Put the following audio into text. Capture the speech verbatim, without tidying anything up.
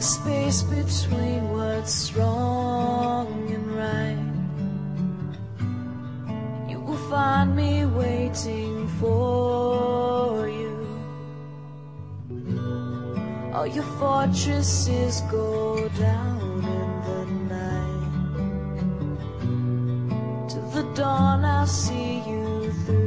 space between what's wrong and right. You will find me waiting for you. All your fortresses go down in the night. Till the dawn I'll see you through.